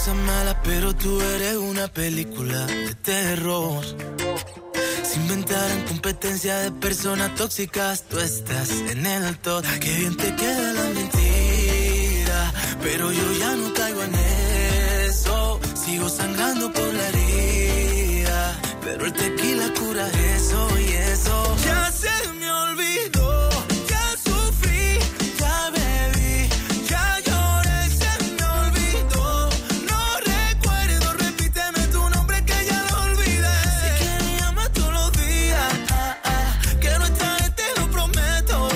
cosas malas, pero tú eres una película de terror. Se inventaron competencia de personas tóxicas, tú estás en el top. Qué bien te queda la mentira, pero yo ya no caigo en eso. Sigo sangrando por la herida, pero el tequila cura eso y eso. Ya se me olvidó, ya sufrí, ya bebí, ya lloré, se me olvidó. No recuerdo, repíteme tu nombre que ya lo olvidé. Sé que me llamas todos los días, que no esta vez te lo prometo.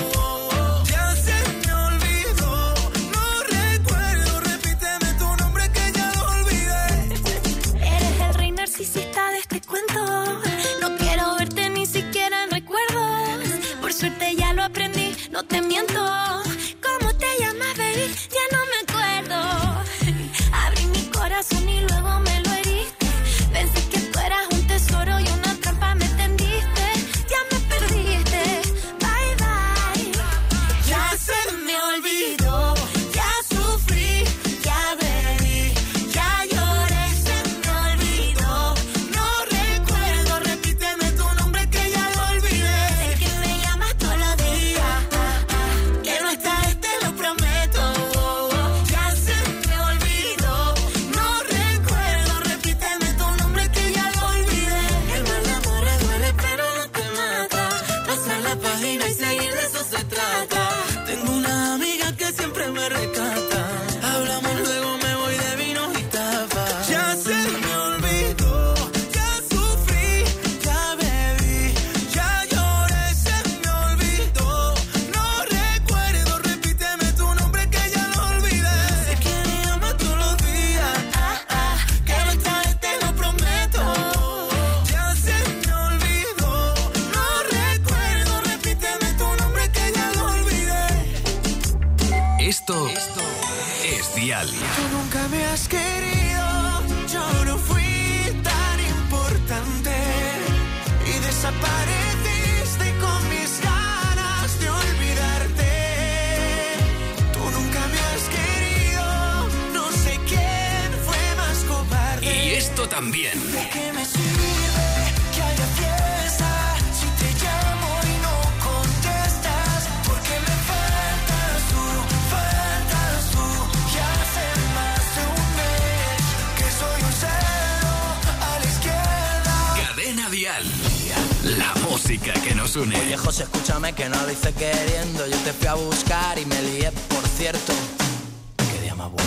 Ya se me olvidó, no recuerdo, repíteme tu nombre que ya lo olvidé. Eres el rey narcisista de este cuento. No quiero verte ni siquiera en recuerdos. Por suerte ya lo aprendí, no te miento. ¿Cómo te llamas, baby? Ya no me acuerdo. Abrí mi corazón y luego me lo heriste. Pensé que tú eras un tesoro y una trampa me tendiste. Ya me perdiste, bye bye. Ya se me olvidó, ya sufrí, ya bebí, ya lloré, se me olvidó. No recuerdo, repíteme tu nombre que ya lo olvidé. Sé que me llamas todos los días, que no esta vez te lo prometo. Ya se me olvidó, no recuerdo, repíteme tu nombre que ya lo olvidé. El mal amor duele pero no te mata. Pasar la página y seguir, de eso se trata. Tengo una amiga que siempre me rescata. Hablamos, luego me voy de vino y tapas. Ya se me olvidó, ya sufrí, ya bebí, ya lloré, se me olvidó. No recuerdo, repíteme tu nombre que ya lo olvidé. Sé que me llamas todos los días, que no esta vez te lo prometo. Ya se me olvidó, no recuerdo, repíteme tu nombre que ya lo olvidé. Esto es Dial. Tú nunca me has querido, yo no fui tan importante y desapareciste con mis ganas de olvidarte. Tú nunca me has querido, no sé quién fue más cobarde. Y esto también. ¿De qué me sirve que haya fiesta si te llamo y no contestas? Porque me faltas tú, y hace más de un mes que soy un cero a la izquierda. Cadena Dial. La música que nos une. Oye, José, escúchame que no lo hice queriendo. Yo te fui a buscar y me lié, por cierto. Qué día más bueno.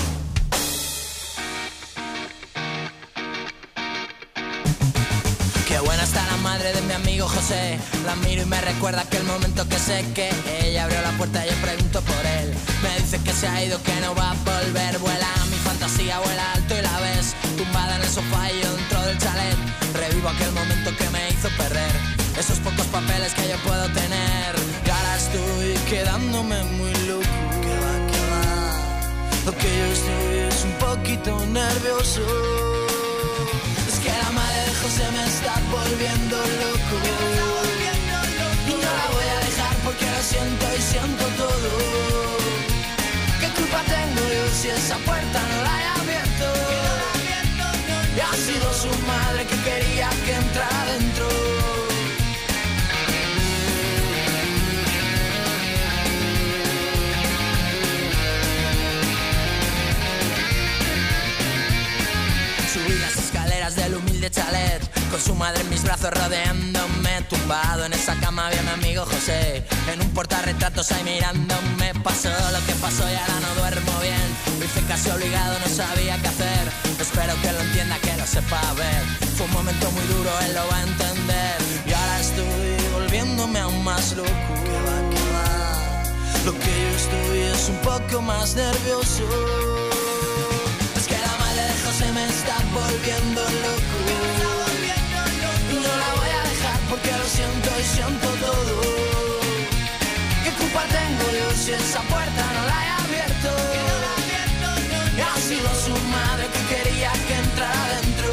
Qué buena está la madre de mi amigo José. La miro y me recuerda aquel momento que sé que ella abrió la puerta y yo pregunto por él. Me dice que se ha ido, que no va a volver. Vuela mi fantasía, vuela alto y la ves tumbada en el sofá y yo dentro del chalet. Revivo aquel momento que me hizo perder esos pocos papeles que yo puedo tener. Y ahora estoy quedándome muy loco. Que va. Lo que yo estoy es un poquito nervioso. Es que la madre de José me está volviendo loco. Y no la voy a dejar porque lo siento y siento todo. ¿Qué culpa tengo yo si esa puerta no la he abierto? Y ha sido su madre que quería que entrara dentro. Subí las escaleras del humilde chalet, con su madre en mis brazos rodeándome. Tumbado en esa cama había mi amigo José, en un portarretratos ahí mirándome. Pasó lo que pasó y ahora no duermo bien. Lo hice casi obligado, no sabía qué hacer. Espero que lo entienda, que lo sepa ver. Fue un momento muy duro, él lo va a entender. Y ahora estoy volviéndome aún más loco. Que va. Lo que yo estoy es un poco más nervioso. Se me está volviendo loco. Y no la voy a dejar porque lo siento y siento todo. ¿Qué culpa tengo yo si esa puerta no la he abierto? Y ha sido su madre que quería que entrara dentro.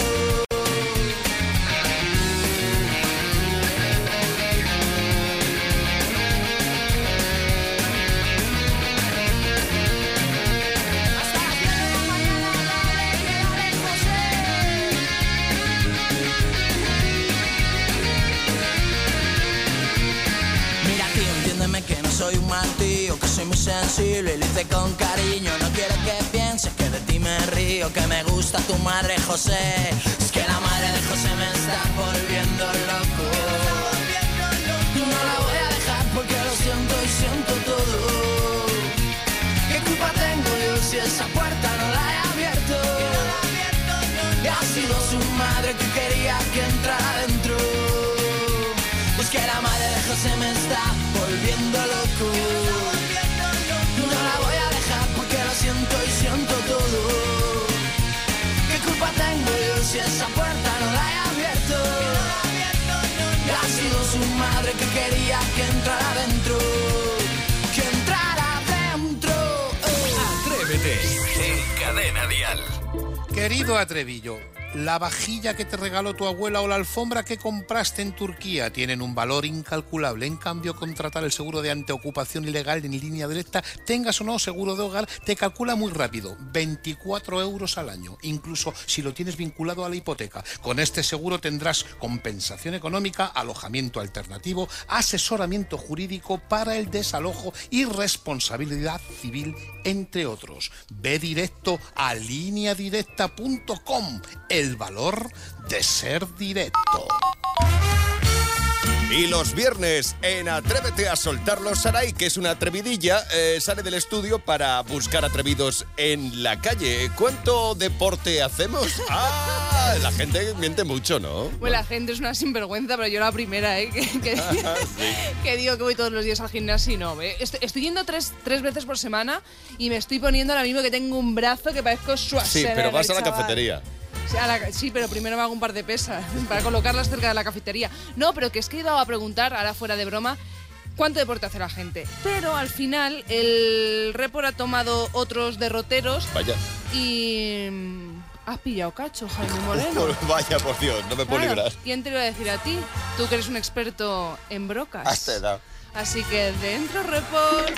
digo que me gusta tu madre, José. Es que la madre de José me está volviendo loco. Y no la voy a dejar porque lo siento y siento todo. ¿Qué culpa tengo yo si esa puerta no la he abierto? Y ha sido su madre que quería que entrara dentro. Pues que la madre de José me está volviendo loco. No la voy a dejar porque lo siento y siento todo. ¿Qué culpa tengo yo si esa puerta no la he abierto? Y ha sido su madre que quería que entrara dentro. Que entrara dentro. Atrévete en Cadena Dial. Querido Atrevillo, la vajilla que te regaló tu abuela o la alfombra que compraste en Turquía tienen un valor incalculable. En cambio, contratar el seguro de antiocupación ilegal en línea directa, tengas o no seguro de hogar, te calcula muy rápido, 24 euros al año, incluso si lo tienes vinculado a la hipoteca. Con este seguro tendrás compensación económica, alojamiento alternativo, asesoramiento jurídico para el desalojo y responsabilidad civil, entre otros. Ve directo a lineadirecta.com. El valor de ser directo. Y los viernes en Atrévete a soltarlo, Saray, que es una atrevidilla, sale del estudio para buscar atrevidos en la calle. ¿Cuánto deporte hacemos? ¡Ah! La gente miente mucho, ¿no? Pues la gente es una sinvergüenza, pero yo la primera, que digo que voy todos los días al gimnasio y no. Estoy yendo tres veces por semana y me estoy poniendo ahora mismo que tengo un brazo que parezco Schwarzenegger. Sí, pero vas a la chaval. cafetería. Sí, pero primero me hago un par de pesas para colocarlas cerca de la cafetería. No, pero que es que he ido a preguntar, ahora fuera de broma, cuánto deporte hace la gente. Pero al final el report ha tomado otros derroteros. Vaya. Y... has pillado cacho, Jaime Moreno. Vaya, por Dios, no me puedo librar. ¿Quién te lo iba a decir a ti? Tú que eres un experto en brocas. Hasta edad. Así que dentro report...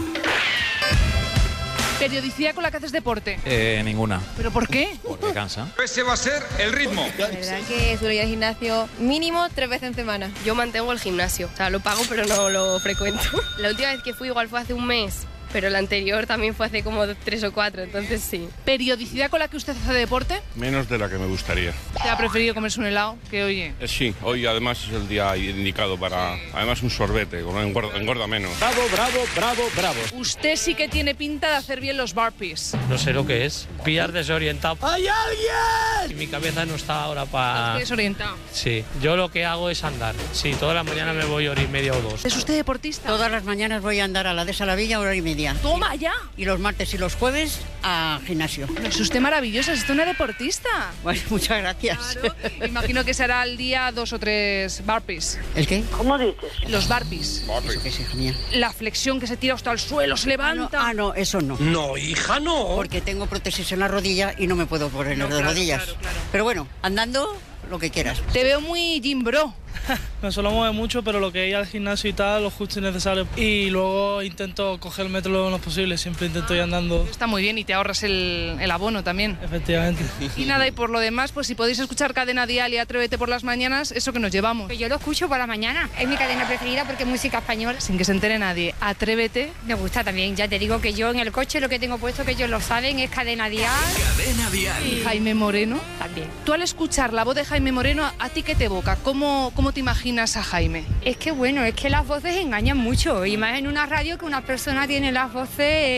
¿Periodicidad con la que haces deporte? Ninguna. ¿Pero por qué? Porque cansa. Ese va a ser el ritmo. La verdad que suelo ir al gimnasio mínimo 3 veces en semana. Yo mantengo el gimnasio, o sea, lo pago pero no lo frecuento. La última vez que fui igual fue hace un mes, pero la anterior también fue hace como 3 o 4, entonces sí. ¿Periodicidad con la que usted hace deporte? Menos de la que me gustaría. ¿Te ha preferido comerse un helado que oye? Sí, hoy además es el día indicado para... Además un sorbete, engorda menos. Bravo. Usted sí que tiene pinta de hacer bien los burpees. No sé lo que es. Pillar desorientado. ¡Hay alguien! Y mi cabeza no está ahora para... Estás desorientado. Sí, yo lo que hago es andar. Sí, toda la mañana me voy 1 hora y media o 2. ¿Es usted deportista? Todas las mañanas voy a andar a la de Salavilla 1 hora y media. ¡Toma ya! Y los martes y los jueves a gimnasio. No, es usted maravillosa, es usted una deportista. Bueno, muchas gracias. Claro. Imagino que será al día 2 o 3 burpees. ¿El qué? ¿Cómo dices? Los burpees. ¿Eso qué es, hija mía? La flexión que se tira hasta el suelo, se levanta. No, eso no. No, hija, no. Porque tengo prótesis en la rodilla y no me puedo poner de rodillas. Claro. Pero bueno, andando lo que quieras. Te veo muy gym bro. Me suelo mover mucho, pero lo que es ir al gimnasio y tal, lo justo y necesario. Y luego intento coger el metro lo menos posible, siempre intento ir andando. Está muy bien y te ahorras el abono también. Efectivamente. Y nada, y por lo demás, pues si podéis escuchar Cadena Dial y Atrévete por las mañanas, eso que nos llevamos. Yo lo escucho por la mañana, es mi cadena preferida porque es música española. Sin que se entere nadie, Atrévete. Me gusta también, ya te digo que yo en el coche lo que tengo puesto, que ellos lo saben, es Cadena Dial. Cadena Dial. Y Jaime Moreno. También. Tú al escuchar la voz de Jaime Moreno, ¿a ti qué te evoca? ¿Cómo te imaginas a Jaime? Es que bueno, es que las voces engañan mucho, y más en una radio que una persona tiene las voces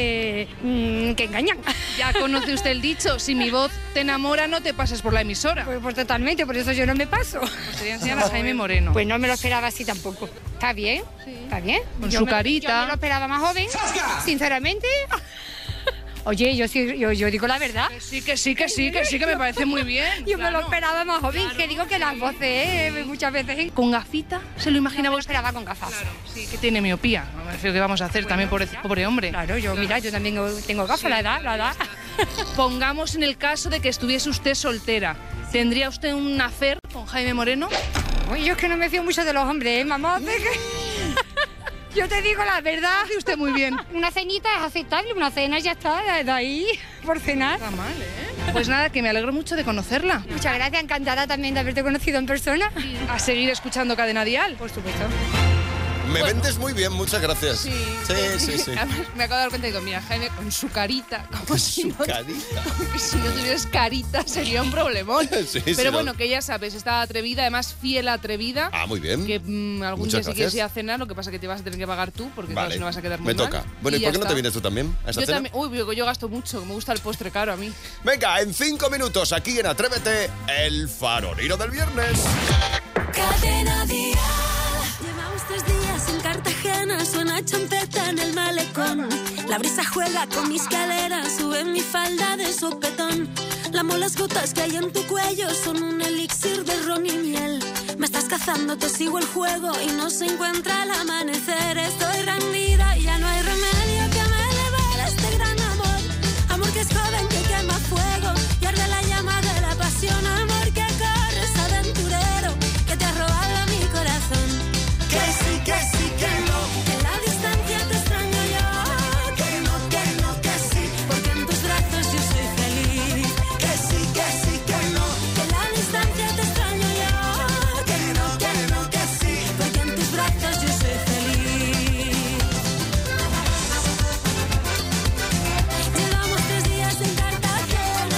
que engañan. Ya conoce usted el dicho, si mi voz te enamora no te pases por la emisora. Pues totalmente, por eso yo no me paso. Pues te voy a enseñar a Jaime Moreno. Pues no me lo esperaba así tampoco. ¿Está bien? Sí. ¿Está bien? Con su carita. Yo me lo esperaba más joven, sinceramente. Oye, yo digo la verdad. Que sí, que me parece muy bien. Yo me lo esperaba más joven, que digo que las voces muchas veces... ¿Con gafita? ¿Se lo imaginaba? Yo me lo esperaba con gafas. Claro, sí, que tiene miopía. No me refiero que vamos a hacer también por pobre hombre. Claro, yo también tengo gafas, la edad. Pongamos en el caso de que estuviese usted soltera. ¿Tendría usted un affair con Jaime Moreno? Uy, yo es que no me fío mucho de los hombres, mamá. Yo te digo la verdad. Hace usted muy bien. Una cenita es aceptable, una cena ya está, de ahí, por cenar. Está mal, ¿eh? Pues nada, que me alegro mucho de conocerla. Muchas gracias, encantada también de haberte conocido en persona. A seguir escuchando Cadena Dial. Por supuesto. Me vendes muy bien, muchas gracias. Sí. Además, me acabo de dar cuenta y digo, mira, Jaime, con su carita, como si no tuvieras carita, sería un problemón. Pero bueno, que ya sabes, está atrevida, además fiel atrevida. Ah, muy bien. Que algún día si quieres ir a cenar, lo que pasa es que te vas a tener que pagar tú, porque claro, si no vas a quedar muy mal. Me toca. Bueno, ¿y por qué no te vienes tú también a esta cena? También. Uy, yo gasto mucho, me gusta el postre caro a mí. Venga, en 5 minutos, aquí en Atrévete, el farolero del viernes. Cadena Día. Llevamos 3 días en Cartagena, suena champeta en el malecón. La brisa juega con mis caderas, sube mi falda de sopetón. Lamo las gotas que hay en tu cuello, son un elixir de ron y miel. Me estás cazando, te sigo el juego y no se encuentra el amanecer. Estoy rendida y ya no hay remedio que me eleve este gran amor. Amor que es joven, que quema fuego y arde la llama de la pasión. Amor que corres, aventurero, que te ha robado mi corazón. Que sí, que no, que en la distancia te extraño yo. Que no, que sí, porque en tus brazos yo soy feliz. Que sí, que no, que en la distancia te extraño yo. Que no, que sí, porque en tus brazos yo soy feliz. Llevamos 3 días en Cartagena.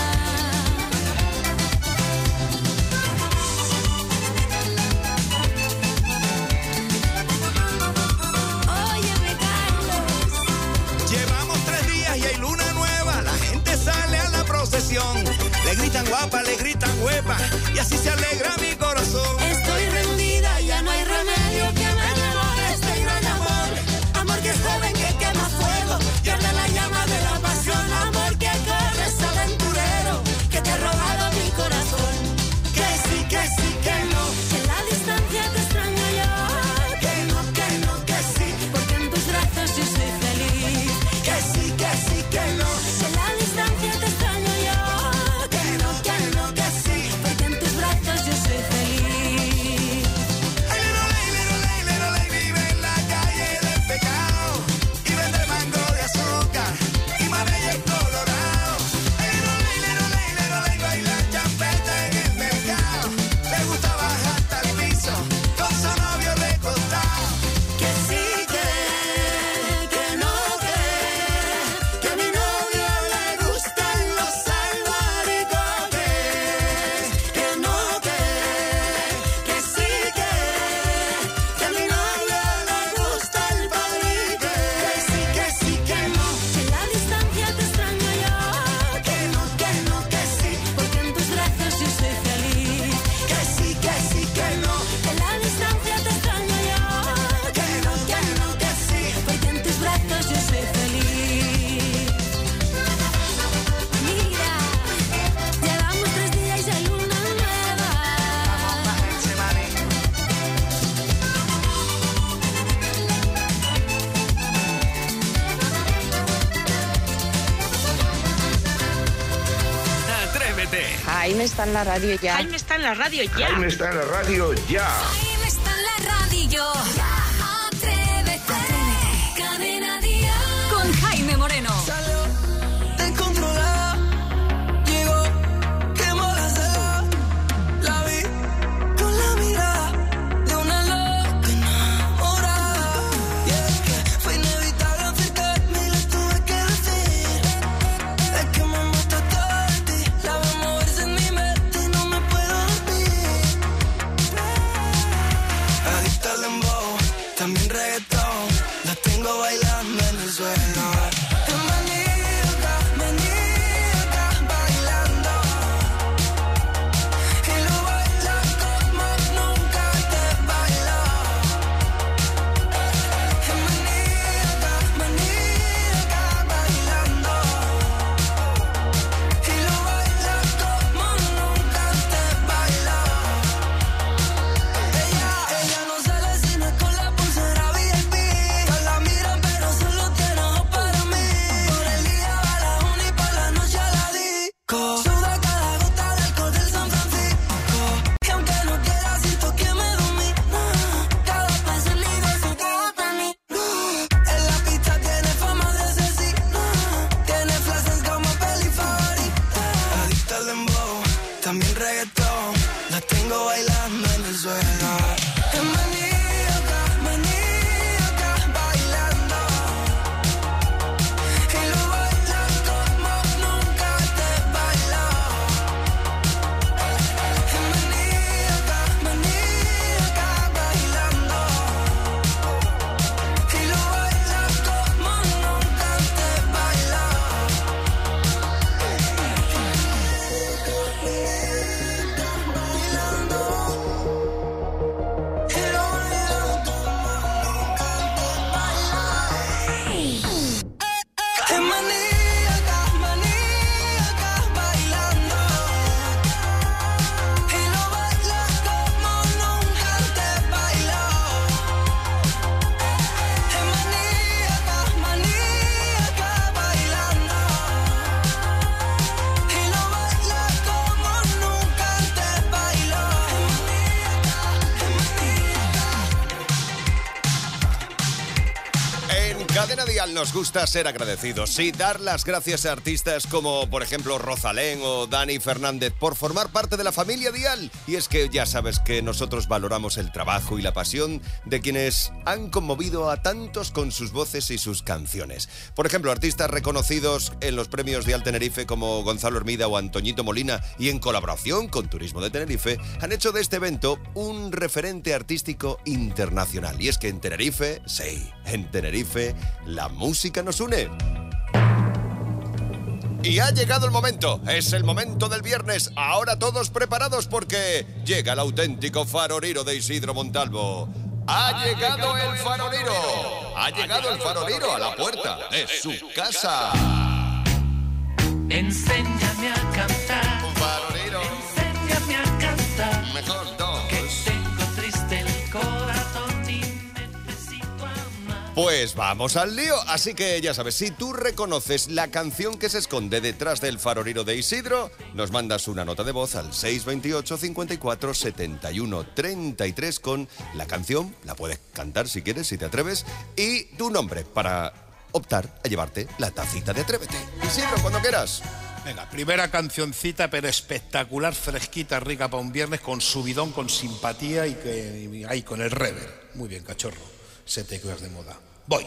Óyeme, Carlos. Llevamos 3 días y hay luna nueva. La gente sale a la procesión. Le gritan guapa, le gritan huepa. Y así se alegra mi corazón. Estoy rendida, ya no hay remedio que me devore este gran amor. Amor que es joven, que quema fuego y arde la llama de la pasión. Amor que corres, aventurero, que te ha robado mi corazón. Que sí, que no, que en la distancia te extraño yo. Que no, que sí, porque en tus brazos yo soy feliz. Que sí, que no, que en la distancia te extraño yo. Que no, que sí, porque en tus brazos yo soy feliz. Vive en la calle del pecado y vende mango de azúcar y mamey en colorado. Baila champeta en el mercado. Le gusta bajar hasta el piso con su novio recostado. Que sí, que no, que a mi novio le gustan los albaricoques. Que no, que sí, que a mi novio le gusta el palique. Que sí, que no, que en la distancia te extraño yo. Que no, que sí, porque en tus brazos yo soy feliz. Que sí, que no, que en la distancia te extraño yo. Que sí, porque en tus brazos yo soy feliz. Mira, llevamos 3 días y hay luna nueva. Atrévete. Jaime está en la radio ya. Jaime está en la radio ya. Jaime está en la radio ya. Jaime está en la radio. Atrévete. Cadena Día. Con Jaime Moreno. Descontrolada, llegó, quemó la sala, la vi con la mirada de una loca enamorada. Y es que fue inevitable acercarme y le tuve que decir. Es que me mata todo de ti, la veo moverse en mi mente y no me puedo dormir. Adicta al dembow, también reggaetón, la tengo bailando en el suelo. También reggaetón, la tengo bailando en el suelo. Es maníaca, maníaca. Cadena Dial nos gusta ser agradecidos. Sí, dar las gracias a artistas como, por ejemplo, Rosalén o Dani Fernández por formar parte de la familia Dial. Y es que ya sabes que nosotros valoramos el trabajo y la pasión de quienes han conmovido a tantos con sus voces y sus canciones. Por ejemplo, artistas reconocidos en los premios Dial Tenerife como Gonzalo Hermida o Antoñito Molina, y en colaboración con Turismo de Tenerife, han hecho de este evento un referente artístico internacional. Y es que en Tenerife, sí, en Tenerife, la música nos une. Y ha llegado el momento, es el momento del viernes. Ahora todos preparados porque llega el auténtico farolero de Isidro Montalvo. ¡Ha llegado el farolero! ¡Ha llegado el farolero a la puerta de su casa! Enséñame a cantar. Un farolero. Enséñame a cantar. Mejor no. Que tengo triste el corazón y necesito amar. Pues vamos al lío. Así que ya sabes, si tú reconoces la canción que se esconde detrás del farolero de Isidro, nos mandas una nota de voz al 628 54 71 33 con la canción. La puedes cantar si quieres, si te atreves. Y tu nombre para optar a llevarte la tacita de Atrévete. Isidro, cuando quieras. Venga, primera cancioncita, pero espectacular, fresquita, rica para un viernes, con subidón, con simpatía y ahí con el reverb. Muy bien, cachorro. Se te quedas de moda. Voy.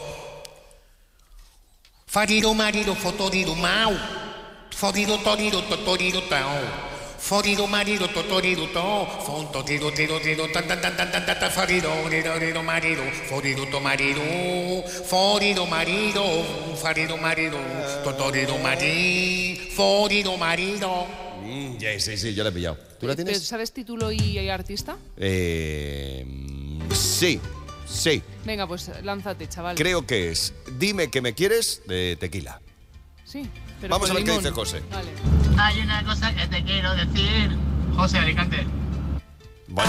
Farido marido fotorido mau. Forido torido totorido tao. Forido marido totorido to. Fontorido tiro tiro tan tan tan tan tan tan. Farido rido marido. Forido to marido. Forido marido. Farido marido. Totorido marido. Forido marido. Sí, yo la he pillado. ¿Tú la tienes? ¿Sabes título y artista? Sí. Venga, pues lánzate, chaval. Creo que es Dime que me quieres, de Tequila. Sí, pero vamos a ver limón. qué dice José. Vale. Hay una cosa que te quiero decir. José Alicante. Bueno.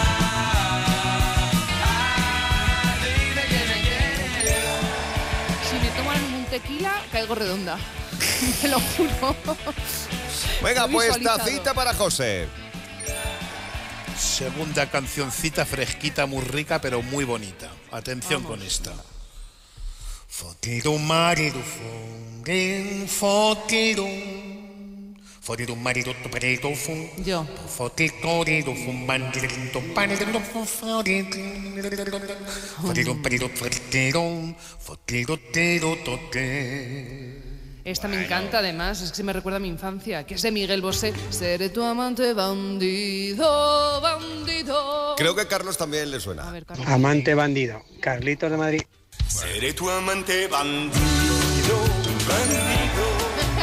Si me toman un tequila, caigo redonda. Te lo juro. Venga, pues tacita para José. Segunda cancioncita fresquita, muy rica, pero muy bonita. Atención con esta. Forido marido, forido. Forido marido, tu marido, yo. Forido, marido, forido, Esta me encanta, además, es que se me recuerda a mi infancia, que es de Miguel Bosé. Seré tu amante bandido, bandido. Creo que Carlos también le suena. A ver, Carlos. Amante bandido, Carlitos de Madrid. Seré tu amante bandido, bandido.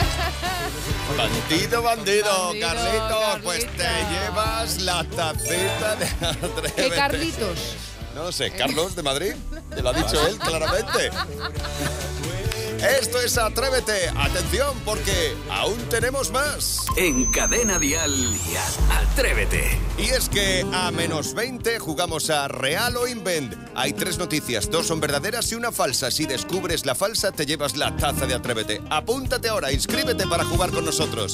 Bandido, Carlitos, pues te llevas la tacita de Atrévete. ¿Qué Carlitos? No sé, Carlos de Madrid, te lo ha dicho él claramente. Esto es Atrévete. Atención, porque aún tenemos más. En Cadena Dial, Atrévete. Y es que a menos 20 jugamos a Real o Invent. Hay 3 noticias, 2 son verdaderas y una falsa. Si descubres la falsa, te llevas la taza de Atrévete. Apúntate ahora, inscríbete para jugar con nosotros.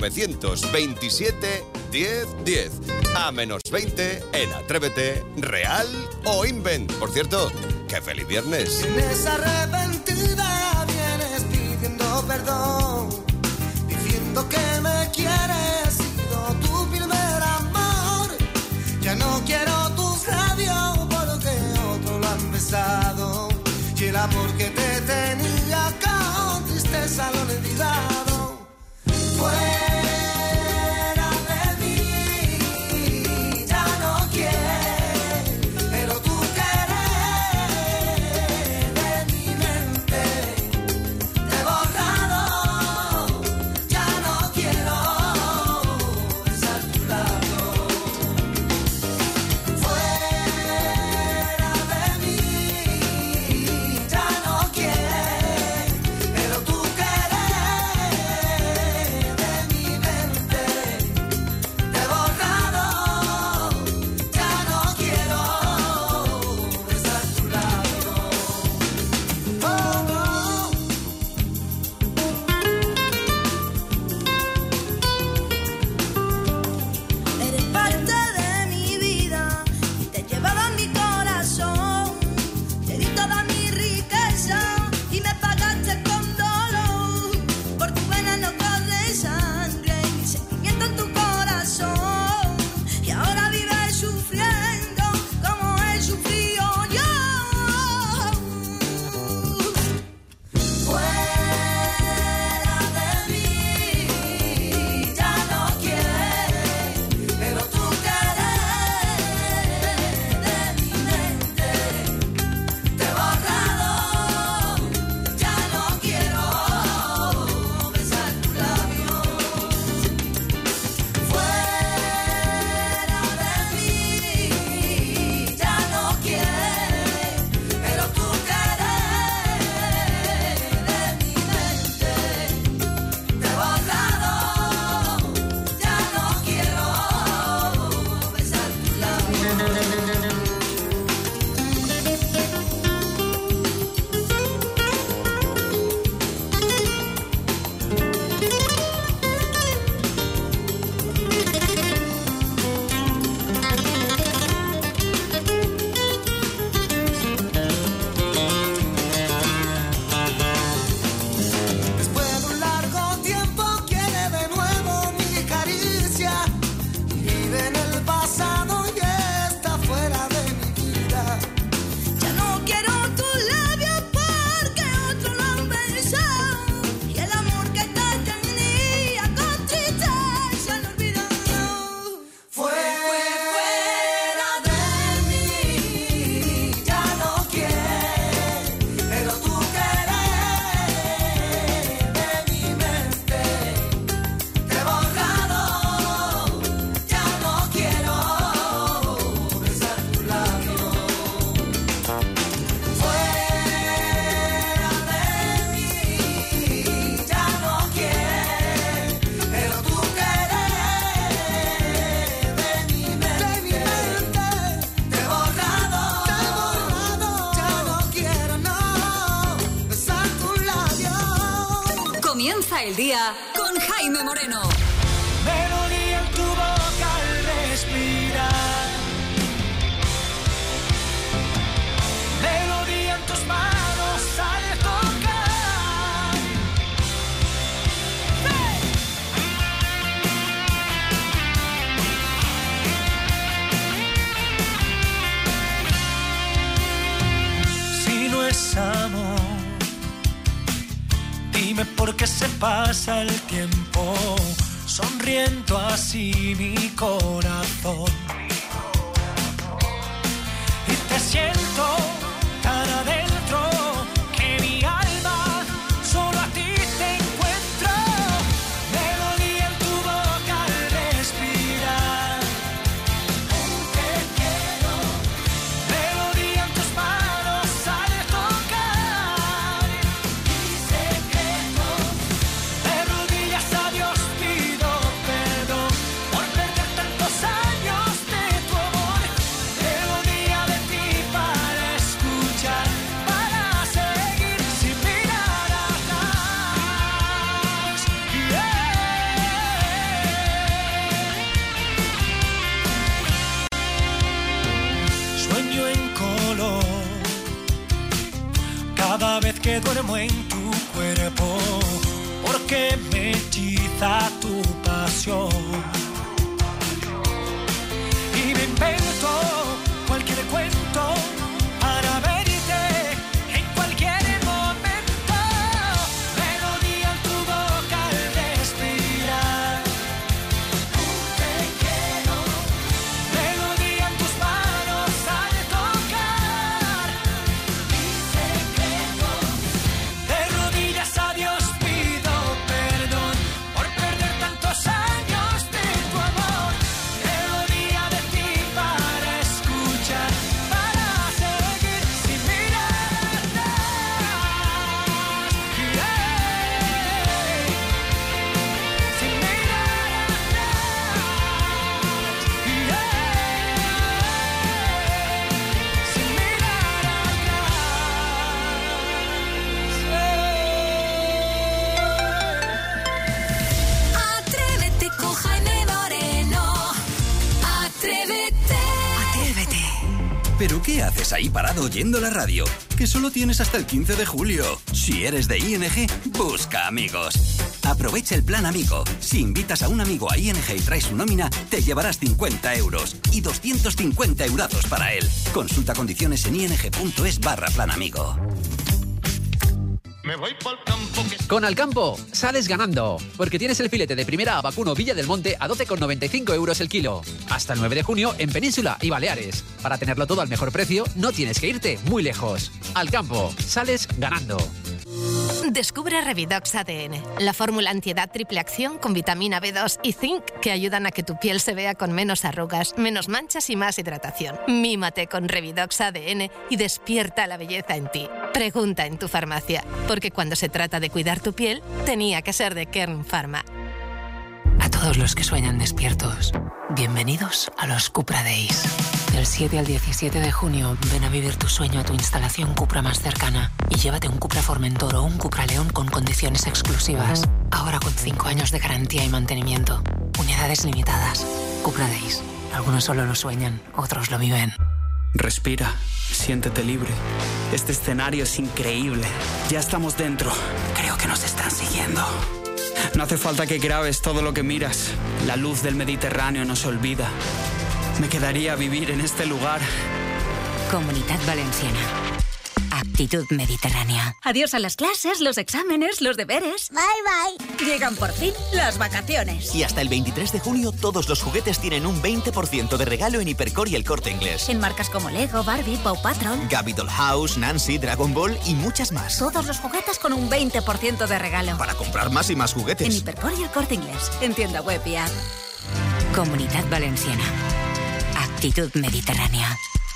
927 10 10. A menos 20 en Atrévete, Real o Invent. Por cierto, ¡qué feliz viernes! Vienes arrepentida, vienes pidiendo perdón, diciendo que me quieres, sido tu primer amor. Ya no quiero tus labios porque otro lo han besado, y el amor que te tenía con tristeza lo he olvidado. Fuera de mí, ya no quiero, pero tú querer de mi mente te he borrado. Ya no quiero besar tu labio. Fuera de mí, ya no quiero, pero tú querer el día con Jaime Moreno. Melodía en tu boca al respirar. Melodía en tus manos al tocar. Si no es amor, dime por qué se pasa el tiempo sonriendo así mi corazón. Y te siento tan adentro que mi alma solo a ti te encuentro. Melodía en tu boca al respirar. Te quiero. Melodía en tus manos al tocar. Mi secreto. De rodillas a Dios pido perdón por perder tantos años de tu amor. Melodía de ti para escuchar, para seguir sin mirar atrás. Sueño en color cada vez que duermo en tu cuerpo, porque me hechiza tu pasión. Y me invento cualquier cuento para verte en cualquier momento. Melodía en tu boca al respirar. Te quiero. Melodía en tus manos al tocar. Mi secreto. De rodillas a Dios pido perdón por perder tantos años de tu amor. Melodía de ti para escuchar, para seguir sin mirar atrás. Sin mirar atrás. Sin mirar Atrévete con Jaime Moreno. Atrévete. Atrévete. ¿Pero qué haces ahí parado oyendo la radio? Que solo tienes hasta el 15 de julio. Si eres de ING, busca amigos. Aprovecha el plan amigo. Si invitas a un amigo a ING y traes su nómina, te llevarás 50 euros y 250 eurazos para él. Consulta condiciones en ing.es/plan amigo. Me voy por el campo que... Con Alcampo sales ganando, porque tienes el filete de primera a vacuno Villa del Monte a 12,95 euros el kilo. Hasta el 9 de junio en Península y Baleares. Para tenerlo todo al mejor precio, no tienes que irte muy lejos. Alcampo, sales ganando. Descubre Revidox ADN, la fórmula antiedad triple acción con vitamina B2 y zinc que ayudan a que tu piel se vea con menos arrugas, menos manchas y más hidratación. Mímate con Revidox ADN y despierta la belleza en ti. Pregunta en tu farmacia, porque cuando se trata de cuidar tu piel, tenía que ser de Kern Pharma. A todos los que sueñan despiertos, bienvenidos a los Cupra Days. Del 7 al 17 de junio, ven a vivir tu sueño a tu instalación Cupra más cercana y llévate un Cupra Formentor o un Cupra León con condiciones exclusivas. Ahora con 5 años de garantía y mantenimiento. Unidades limitadas. Cupra Days. Algunos solo lo sueñan, otros lo viven. Respira, siéntete libre. Este escenario es increíble. Ya estamos dentro. Creo que nos están siguiendo. No hace falta que grabes todo lo que miras. La luz del Mediterráneo no se olvida. Me quedaría a vivir en este lugar. Comunidad Valenciana. Aptitud mediterránea. Adiós a las clases, los exámenes, los deberes. Bye, bye. Llegan por fin las vacaciones. Y hasta el 23 de junio todos los juguetes tienen un 20% de regalo en Hipercor y El Corte Inglés. En marcas como Lego, Barbie, Paw Patrol, Gabby Dollhouse, Nancy, Dragon Ball y muchas más. Todos los juguetes con un 20% de regalo. Para comprar más y más juguetes. En Hipercor y El Corte Inglés. En tienda web y app. Comunidad Valenciana. Aptitud mediterránea.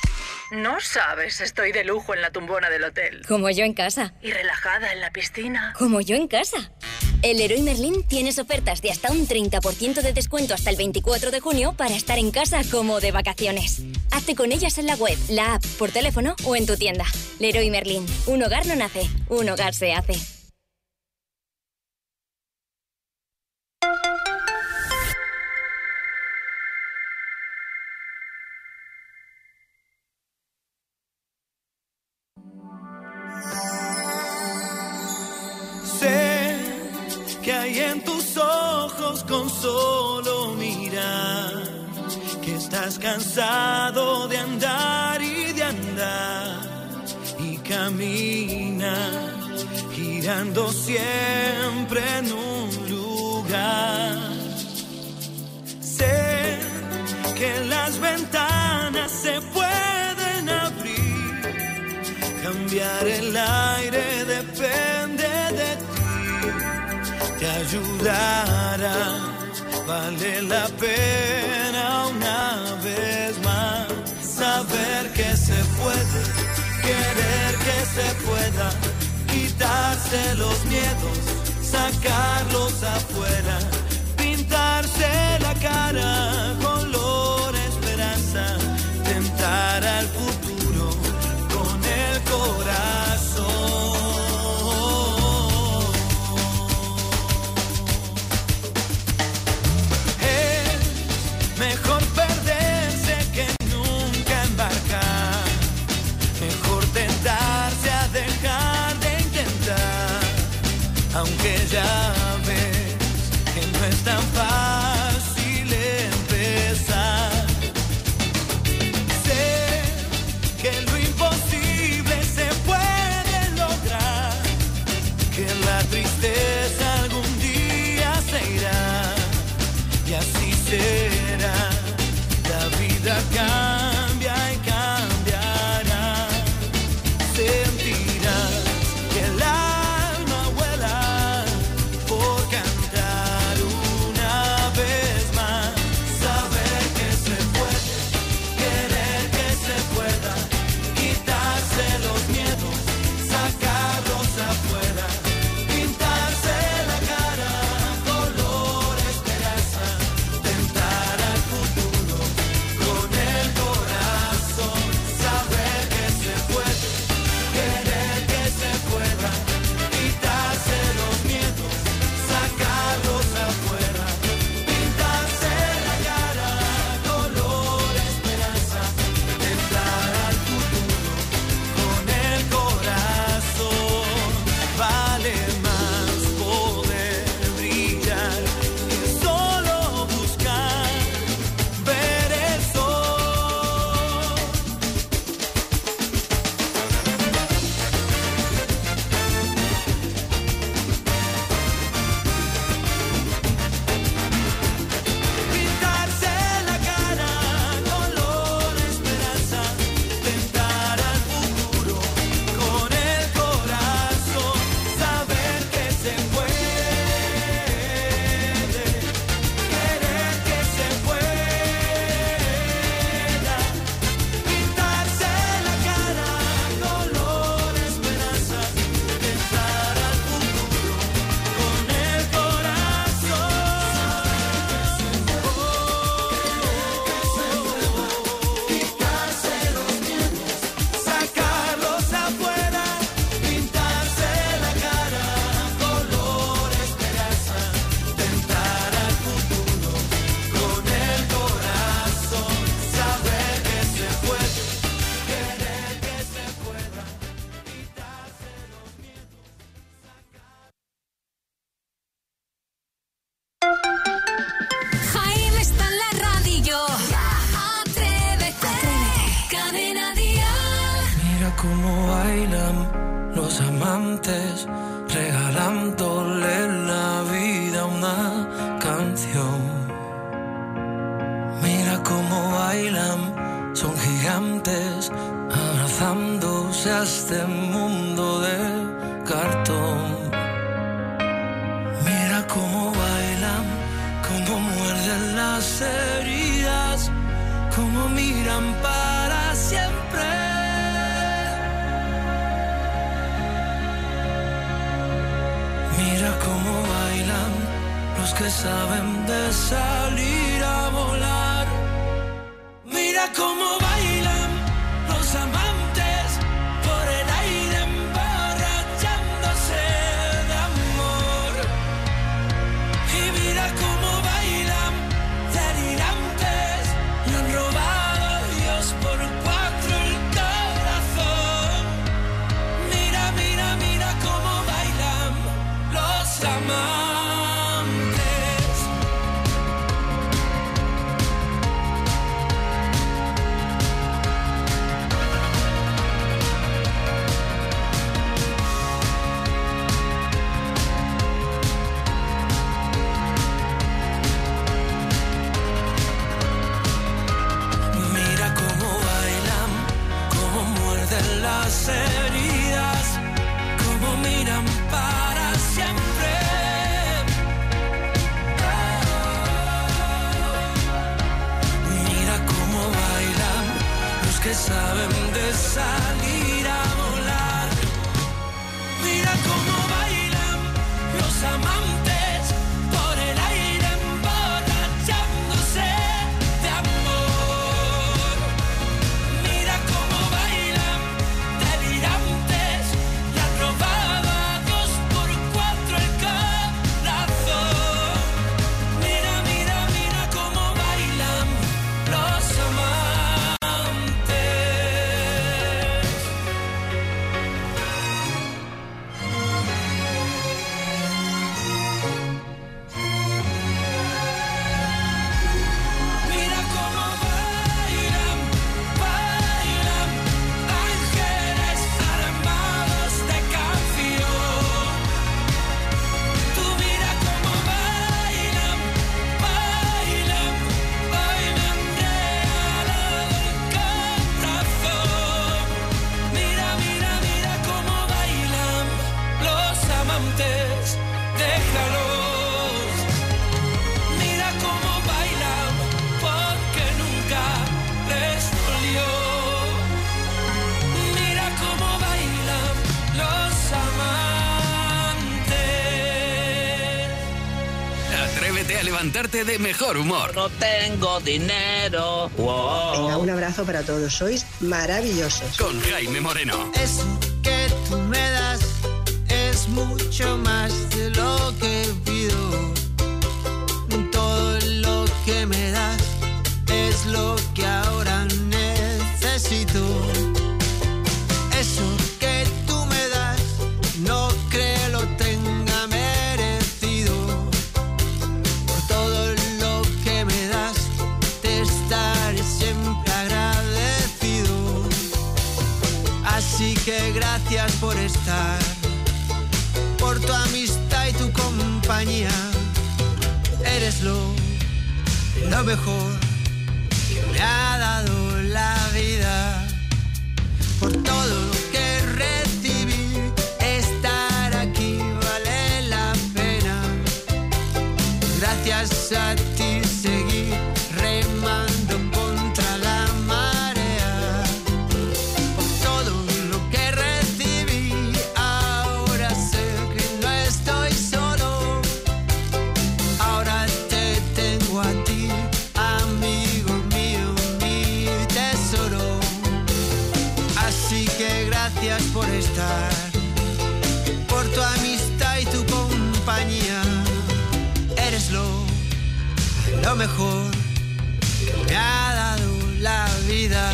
No sabes, estoy de lujo en la tumbona del hotel. Como yo en casa. Y relajada en la piscina. Como yo en casa. El Leroy Merlin tienes ofertas de hasta un 30% de descuento hasta el 24 de junio para estar en casa como de vacaciones. Hazte con ellas en la web, la app, por teléfono o en tu tienda. Leroy Merlin. Un hogar no nace, un hogar se hace. solo mira que estás cansado de andar y de andar y camina girando siempre en un lugar. Sé que las ventanas se pueden abrir, cambiar el aire depende de ti. Te ayudará, vale la pena una vez más saber que se puede, querer que se pueda, quitarse los miedos, sacarlos afuera, pintarse la cara color esperanza, tentar al futuro con el corazón. Mejor perderse que nunca embarcar. Mejor tentarse a dejar de intentar. Aunque ya ves que no es tan fácil empezar. Sé que lo imposible se puede lograr. Que la tristeza algún día se irá. Y así será, la vida cambia y cambiará. Sentirás que el alma vuela por cantar una vez más. Saber que se puede, querer que se pueda, quitarse los miedos, sacarlos afuera, pintarse la cara color esperanza, tentar al futuro con el corazón. Saber que se puede, querer que se pueda, quitarse los miedos, sacarlos afuera, pintarse la cara color esperanza, tentar al futuro con el corazón. Vale más poder brillar que solo buscar ver el sol. Pintarse la cara color esperanza, tentar al futuro con el corazón. Saber que se puede, querer que se pueda, pintarse la cara color esperanza, tentar al futuro con el corazón. Quitarse los miedos, sacarlos afuera, pintarse la cara color esperanza, tentar al futuro con el corazón. Saber que se puede, querer que se pueda, quitarse los miedos. Jaime está en la radio. Atrévete. Cadena Dial. Mira cómo bailan los amantes, regalándole la vida a una canción. Mira cómo bailan, son gigantes, abrazándose a este mundo de cartón. Mira cómo bailan, cómo muerden las heridas, cómo miran para siempre. Mira cómo bailan los que saben de salir a volar. Mira cómo bailan los amantes por el aire emborrachándose de amor. Y mira cómo bailan delirantes, le han robado a Dios por 4 el corazón. Mira, mira, mira cómo bailan los amantes. que saben de salir a volar. Mira cómo bailan los amantes por el aire emborrachándose de amor. Mira cómo bailan delirantes y han robado a 2x4 el corazón. Mira, mira, mira cómo bailan los amantes. Mira cómo bailan, bailan ángeles armados de canción. Tú mira cómo bailan, bailan, hoy me han regalado el corazón. Mira, mira, mira cómo bailan los amantes, déjalos. Mira cómo bailan porque nunca les dolió. Mira cómo bailan los amantes. Atrévete a levantarte de mejor humor. No tengo dinero. Venga, un abrazo para todos. Sois maravillosos. Con Jaime Moreno. Eso que tú me das es mucho más de lo que pido. Todo lo que me das es lo que ahora necesito. Eso que tú me das no creo lo tenga merecido. Por todo lo que me das te estaré siempre agradecido. Así que gracias por estar, por tu amistad y tu compañía. Eres lo mejor que me ha dado la vida. Por todo lo que recibí, estar aquí vale la pena. Gracias a ti seguí remando contra la marea. Por todo lo que recibí, ahora sé que no estoy solo. Ahora te tengo a ti, amigo mío, mi tesoro. Así que gracias por estar, por tu amistad y tu compañía. Eres lo mejor que me ha dado la vida.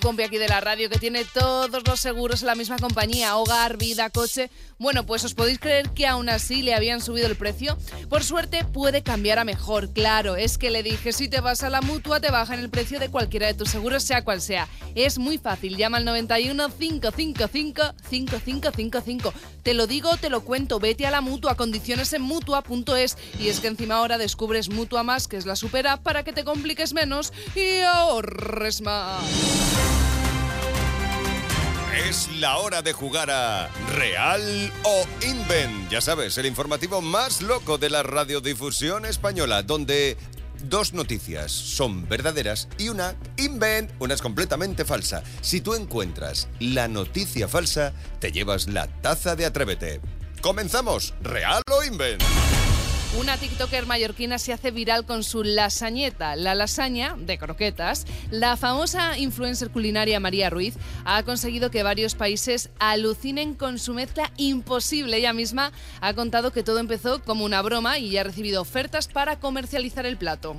compi aquí de la radio que tiene todos los seguros en la misma compañía, hogar, vida, coche. Bueno, pues os podéis creer que aún así le habían subido el precio. Por suerte puede cambiar a mejor, claro. Es que le dije, si te vas a la Mutua te bajan el precio de cualquiera de tus seguros, sea cual sea. Es muy fácil, llama al 91 555 5555. Te lo digo, te lo cuento, vete a la Mutua, condiciones en Mutua.es. Y es que encima ahora descubres Mutua Más, que es la super app para que te compliques menos y ahorres más. Es la hora de jugar a Real o Invent. Ya sabes, el informativo más loco de la radiodifusión española, donde 2 noticias son verdaderas y una invent, una es completamente falsa. Si tú encuentras la noticia falsa, te llevas la taza de Atrévete. ¡Comenzamos! ¿Real o invent? Una tiktoker mallorquina se hace viral con su lasañeta, la lasaña de croquetas. La famosa influencer culinaria María Ruiz ha conseguido que varios países alucinen con su mezcla imposible. Ella misma ha contado que todo empezó como una broma y ya ha recibido ofertas para comercializar el plato.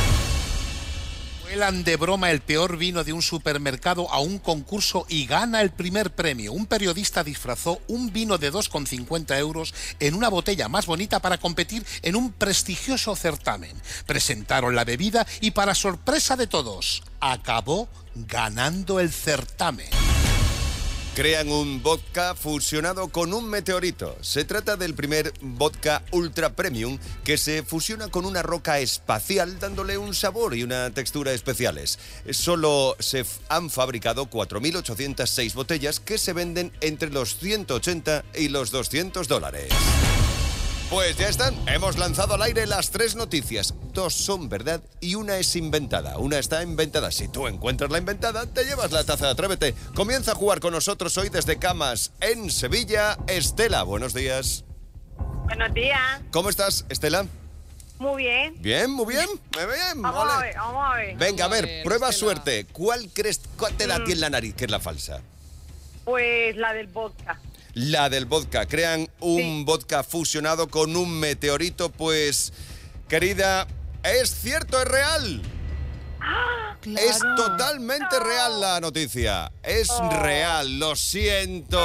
Cuelan de broma el peor vino de un supermercado a un concurso y gana el primer premio. Un periodista disfrazó un vino de 2,50 euros en una botella más bonita para competir en un prestigioso certamen. Presentaron la bebida y, para sorpresa de todos, acabó ganando el certamen. Crean un vodka fusionado con un meteorito. Se trata del primer vodka ultra premium que se fusiona con una roca espacial, dándole un sabor y una textura especiales. Solo se han fabricado 4.806 botellas que se venden entre los 180 y los $200. Pues ya están, hemos lanzado al aire las 3 noticias. 2 son verdad y una es inventada. Una está inventada. Si tú encuentras la inventada, te llevas la taza de Atrévete. Comienza a jugar con nosotros hoy desde Camas, en Sevilla, Estela. Buenos días. Buenos días. ¿Cómo estás, Estela? Muy bien. Bien, muy bien. Muy bien. Vamos a ver. Venga, a ver, prueba suerte. ¿Cuál te da a ti en la nariz que es la falsa? Pues la del vodka. La del vodka. Crean un vodka fusionado con un meteorito. Pues, querida, es cierto, es real. Claro. Es totalmente real la noticia. Es real, lo siento.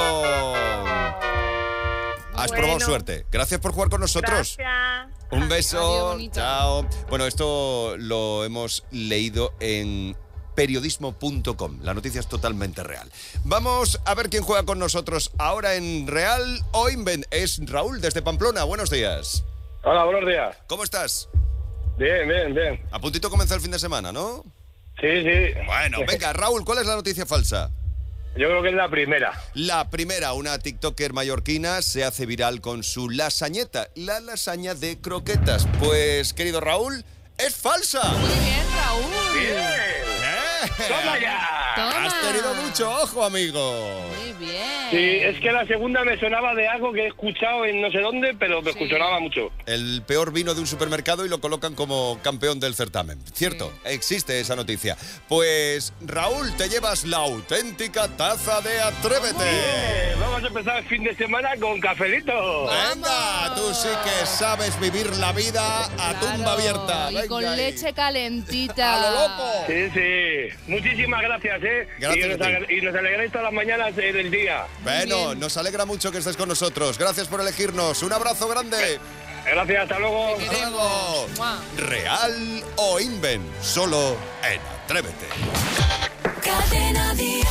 Has probado suerte. Gracias por jugar con nosotros. Gracias. Un beso. Adiós, chao. Bueno, esto lo hemos leído en periodismo.com. La noticia es totalmente real. Vamos a ver quién juega con nosotros ahora en Real o Invent. Es Raúl desde Pamplona. Buenos días. Hola, buenos días. ¿Cómo estás? Bien, bien, bien. A puntito comenzó el fin de semana, ¿no? Sí, sí. Bueno, venga, Raúl, ¿cuál es la noticia falsa? Yo creo que es la primera. La primera, una tiktoker mallorquina se hace viral con su lasañeta, la lasaña de croquetas. Pues, querido Raúl, es falsa. Muy bien, Raúl. Bien. ¡Toma ya! Toma. Has tenido mucho ojo, amigo. Muy bien. Sí, es que la segunda me sonaba de algo que he escuchado en no sé dónde, pero me sonaba mucho. El peor vino de un supermercado y lo colocan como campeón del certamen. Cierto, existe esa noticia. Pues, Raúl, te llevas la auténtica taza de Atrévete. Vamos a empezar el fin de semana con cafelito. Venga, tú sí que sabes vivir la vida a tumba abierta. Y Venga con ahí. leche calentita. ¡A lo loco! Sí, sí. Muchísimas gracias, ¿eh? Gracias a ti. Y nos alegráis todas las mañanas del día. Bueno, nos alegra mucho que estés con nosotros. Gracias por elegirnos. Un abrazo grande. Gracias, hasta luego. Te queremos. ¡Mua! Real o Invent, solo en Atrévete. Cadena Dial.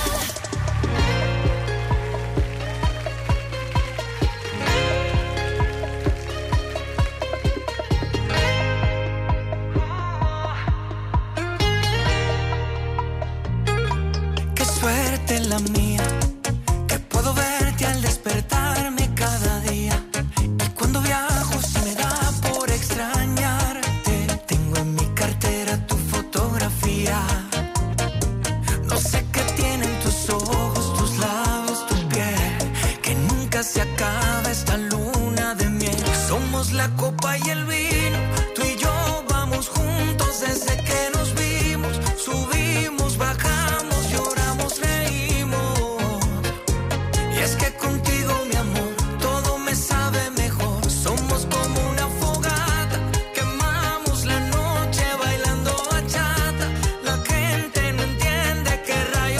Qué suerte la mía, que puedo verte al despertarme cada día. Y cuando viajo se me da por extrañarte. Tengo en mi cartera tu fotografía. No sé qué tienen tus ojos, tus labios, tu piel, que nunca se acaba esta luna de miel. Somos la copa y el vino, tú y yo vamos juntos desde que nos vimos. Subimos, bajamos, lloramos, reímos. Y es que contigo, mi amor, todo me sabe mejor. Somos como una fogata, quemamos la noche bailando bachata. La gente no entiende qué rayos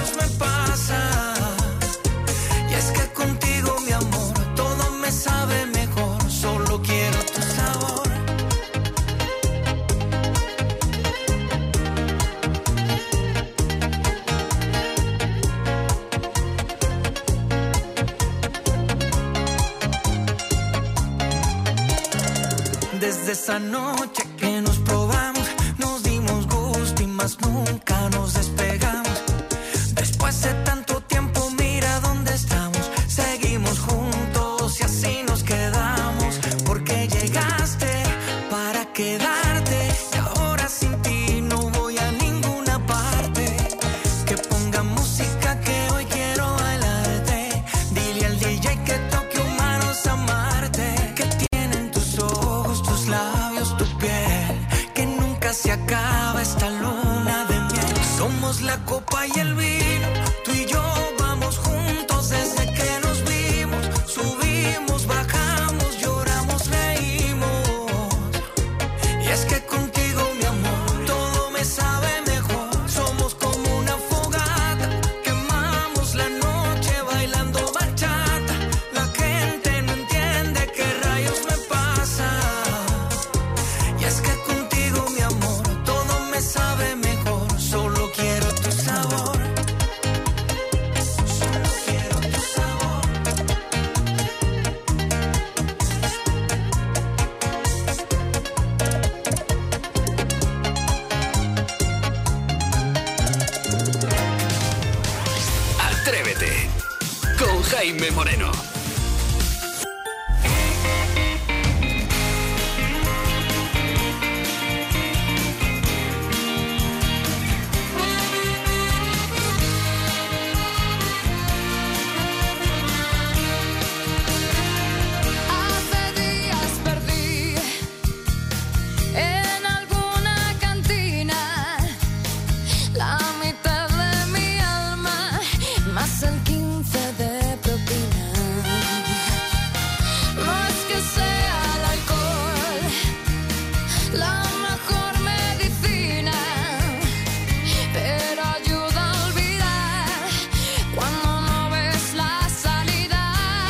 Desde esa noche que nos probamos, nos dimos gusto y más nunca nos despegamos. Después de tanto tiempo, mira dónde estamos. Seguimos juntos y así nos quedamos. Porque llegaste para quedarte y ahora sin ti no voy a ninguna parte. Que ponga música que hoy quiero bailarte. Dile al DJ que toque humanos amarte. Que tienen tus ojos, tus labios, tu piel. Que nunca se acaba esta luna de miel. Somos la copa y el vino. Tú y yo vamos juntos desde que nos vimos. Subimos, bajamos, lloramos, reímos. Y es que contigo, mi amor, todo me sabe mejor. Somos como una fogata, quemamos la noche bailando bachata. La gente no entiende qué rayos me pasa. Y es que contigo, mi amor, todo me sabe mejor. Solo quiero tu sabor. Solo quiero tu sabor. Atrévete con Jaime Moreno. Hace días perdí en alguna cantina la mitad de mi alma, más el 15 de propina. No es que sea el alcohol la mejor medicina, pero ayuda a olvidar cuando no ves la salida.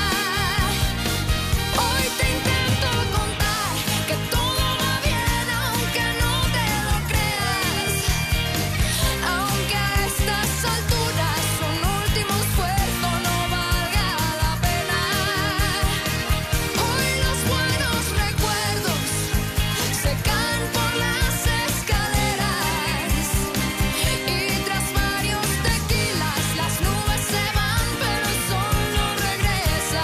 Hoy te intento contar que todo va bien, aunque no te lo creas. Aunque a estas alturas un último esfuerzo no valga la pena. Hoy los buenos recuerdos se caen por las escaleras. Y tras varios tequilas las nubes se van, pero el sol no regresa.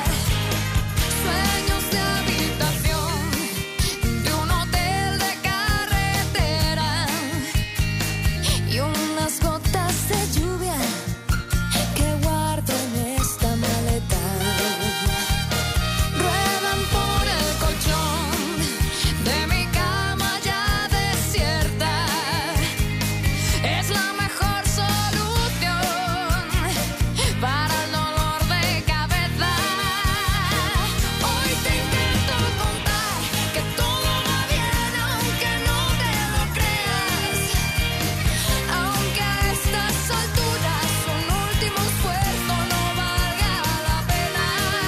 Sueños de habitación de un hotel de carretera y unas gotas de lluvia que guardo en esta maleta. Ruedan por el colchón de mi cama ya desierta. Es la mejor solución para el dolor de cabeza. Hoy te intento contar que todo va bien, aunque no te lo creas. Aunque a estas alturas un último esfuerzo no valga la pena.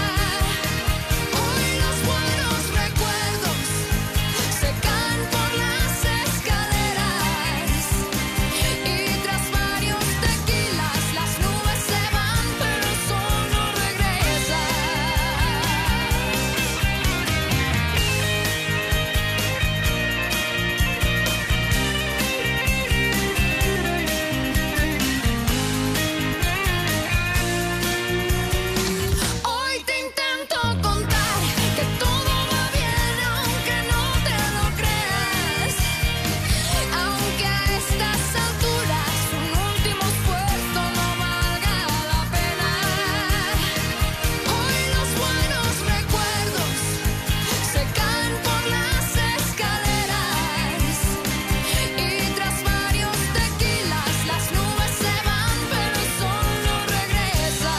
Hoy los buenos recuerdos se caen por las escaleras. Y tras varios tequilas las nubes se van, pero el sol no regresa. Hoy te intento contar que todo va bien, aunque no te lo creas. Aunque a estas alturas un último esfuerzo no valga la pena. Hoy los buenos recuerdos se caen por las escaleras. Y tras varios tequilas las nubes se van, pero el sol no regresa.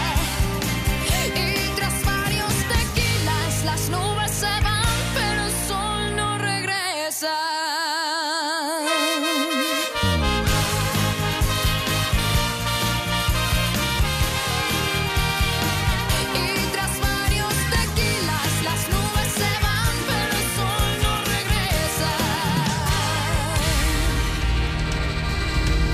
Y tras varios tequilas las nubes se van, pero el sol no regresa. Y tras varios tequilas las nubes se van, pero el sol no regresa. Oye,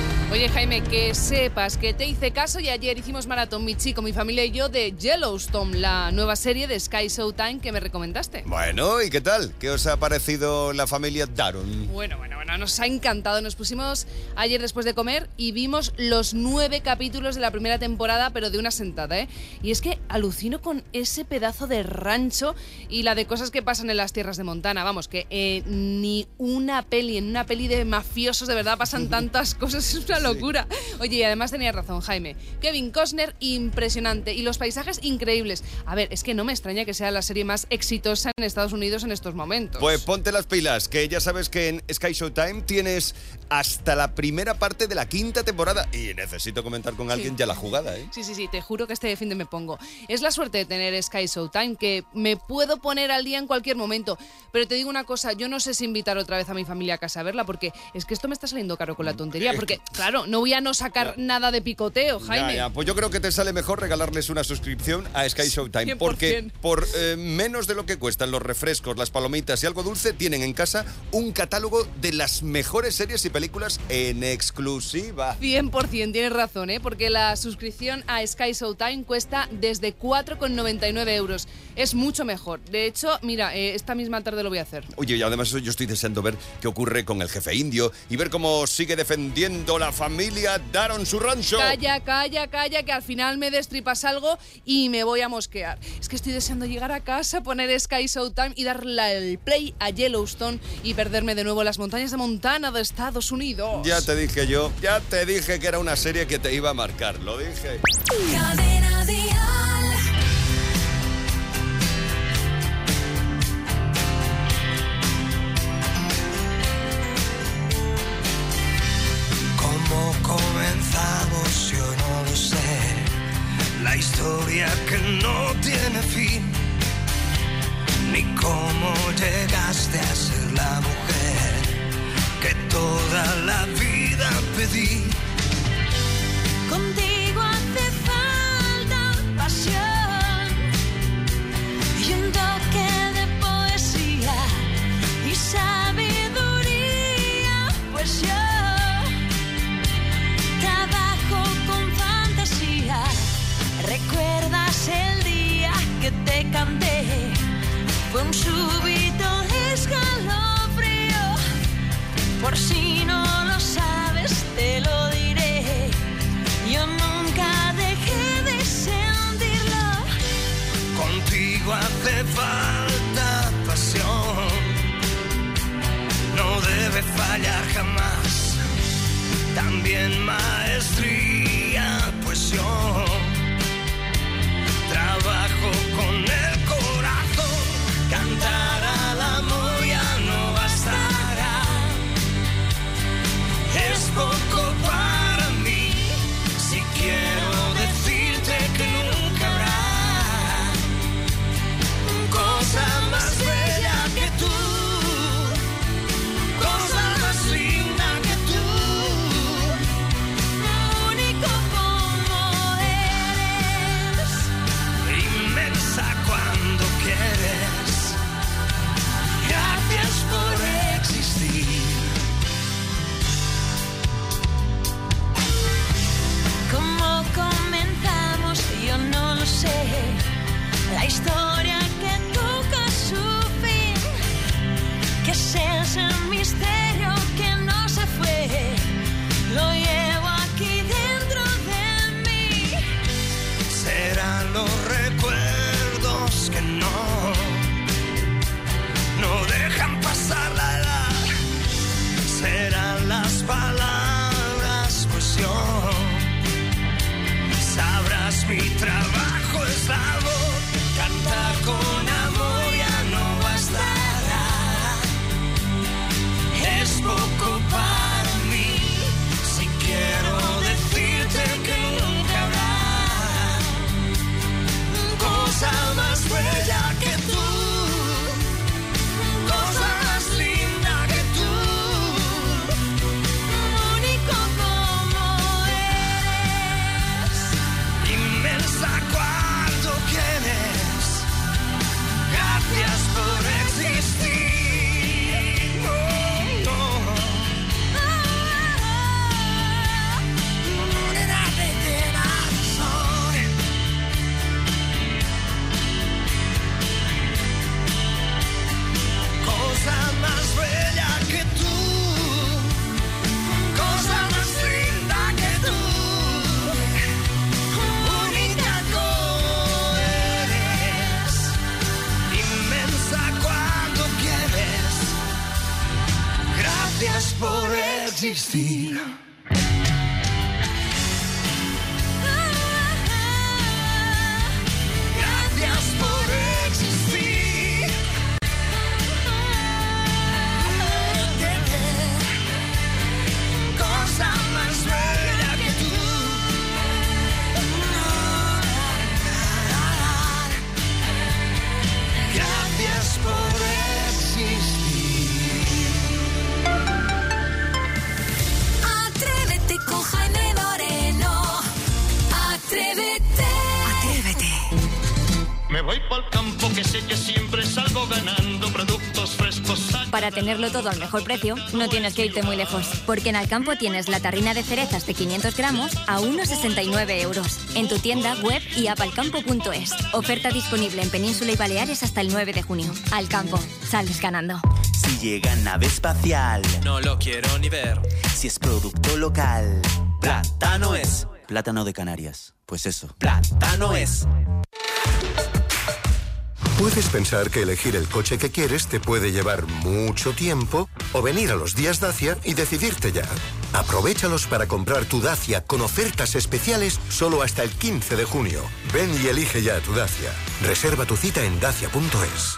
Oye, Jaime, que sepas que te hice caso y ayer hicimos maratón, mi chico, mi familia y yo, de Yellowstone, la nueva serie de Sky Showtime que me recomendaste. Bueno, ¿y qué tal? ¿Qué os ha parecido la familia Daron? Bueno, nos ha encantado. Nos pusimos ayer después de comer y vimos los 9 capítulos de la primera temporada, pero de una sentada, ¿eh? Y es que alucino con ese pedazo de rancho y la de cosas que pasan en las tierras de Montana. Vamos, que ni en una peli de mafiosos de verdad pasan tantas cosas, es una locura. Oye, y además tenías razón, Jaime. Kevin Costner, impresionante. Y los paisajes, increíbles. A ver, es que no me extraña que sea la serie más exitosa en Estados Unidos en estos momentos. Pues ponte las pilas, que ya sabes que en Sky Showtime tienes hasta la primera parte de la 5ª temporada. Y necesito comentar con alguien ya la jugada, ¿eh? Sí, te juro que este fin de me pongo. Es la suerte de tener Sky Showtime, que me puedo poner al día en cualquier momento. Pero te digo una cosa, yo no sé si invitar otra vez a mi familia a casa a verla, porque es que esto me está saliendo caro con la tontería. Porque, claro, no voy a no sacar nada de picoteo, Jaime. Ya, pues yo creo que te sale mejor regalarles una suscripción a Sky Showtime. 100%. Porque por menos de lo que cuestan los refrescos, las palomitas y algo dulce, tienen en casa un catálogo de las mejores series y películas en exclusiva. 100%, tienes razón, ¿eh? Porque la suscripción a Sky Showtime cuesta desde 4,99 euros. Es mucho mejor. De hecho, mira, esta misma tarde lo voy a hacer. Oye, y además yo estoy deseando ver qué ocurre con el jefe indio y ver cómo sigue defendiendo la familia Daron su rancho. Calla, que al final me destripas algo y me voy a mosquear. Es que estoy deseando llegar a casa, poner Sky Showtime y darle el play a Yellowstone y perderme de nuevo en las montañas de Montana de Estados Unidos. Ya te dije que era una serie que te iba a marcar, lo dije. Cadena Dial. ¿Cómo comenzamos? Yo no lo sé. La historia que no tiene fin. Ni cómo llegaste a ser la mujer que toda la vida pedí. Contigo hace falta pasión y un toque de poesía y sabiduría, pues yo trabajo con fantasía. ¿Recuerdas el día que te canté? Fue un súbito escalofrío. Por si no lo sabes, te lo diré. Yo nunca dejé de sentirlo. Contigo hace falta pasión. No debe fallar jamás. También maestría, pues yo trabajo con el corazón. Cantar al amor ya no bastará. Es poco para mí. Si quiero decirte que nunca habrá cosa más bella que tú, cosa más linda que tú, único como Gracias por existir. Gracias por existir. Cosa más bella que tú. Gracias por existir. Atrévete con Jaime Moreno. Atrévete. Atrévete. Me voy pa'l campo que sé que siempre salgo ganando productos frescos. Para tenerlo todo al mejor precio, no tienes que irte muy lejos, porque en Alcampo tienes la tarrina de cerezas de 500 gramos a 1,69 euros. En tu tienda, web y app alcampo.es. Oferta disponible en Península y Baleares hasta el 9 de junio. Alcampo, sales ganando. Si llega nave espacial, no lo quiero ni ver. Si es producto local, plátano es. Plátano de Canarias, pues eso, plátano es. Puedes pensar que elegir el coche que quieres te puede llevar mucho tiempo o venir a los días Dacia y decidirte ya. Aprovéchalos para comprar tu Dacia con ofertas especiales solo hasta el 15 de junio. Ven y elige ya tu Dacia. Reserva tu cita en dacia.es.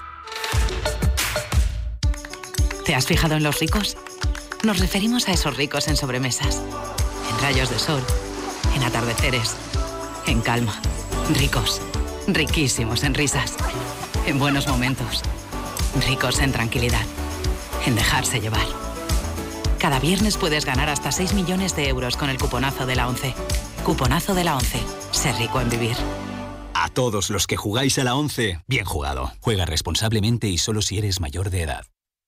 ¿Te has fijado en los ricos? Nos referimos a esos ricos en sobremesas, en rayos de sol, en atardeceres, en calma. Ricos, riquísimos en risas, en buenos momentos, ricos en tranquilidad, en dejarse llevar. Cada viernes puedes ganar hasta 6 millones de euros con el cuponazo de la 11. Cuponazo de la 11. Ser rico en vivir. A todos los que jugáis a la 11, bien jugado. Juega responsablemente y solo si eres mayor de edad.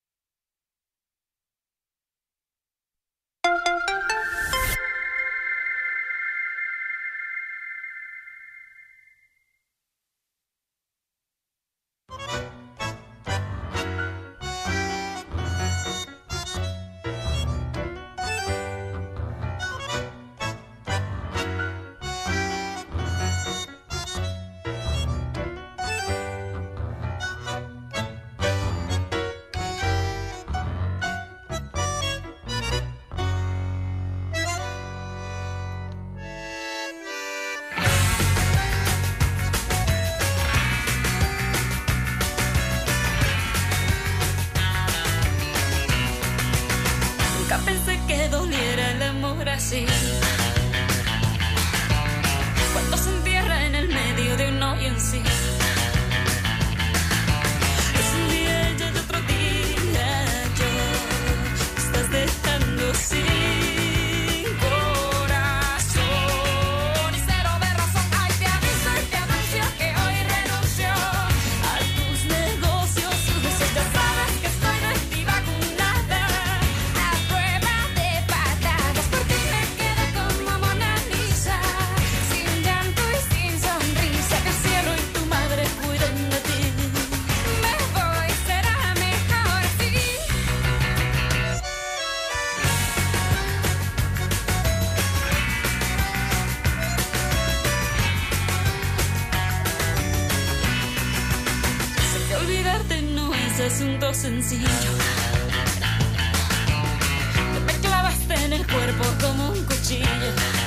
Nunca pensé que doliera el amor así. Cuando se entierra en el medio de un hoyo en sí. Es un día y el otro día yo. Estás dejando sin corazón y cero de razón. Ay, te aviso y te anuncio que hoy renuncio a tus negocios. Ya sabes que estoy de ti vacunada. A prueba de patadas, por ti me quedé como Mona Lisa, sin llanto y sin sonrisa. Que el cielo y tu madre cuiden de ti. Me voy, será mejor así. Sé que olvidarte no es asunto sencillo. Te me clavaste en el cuerpo como un cuchillo.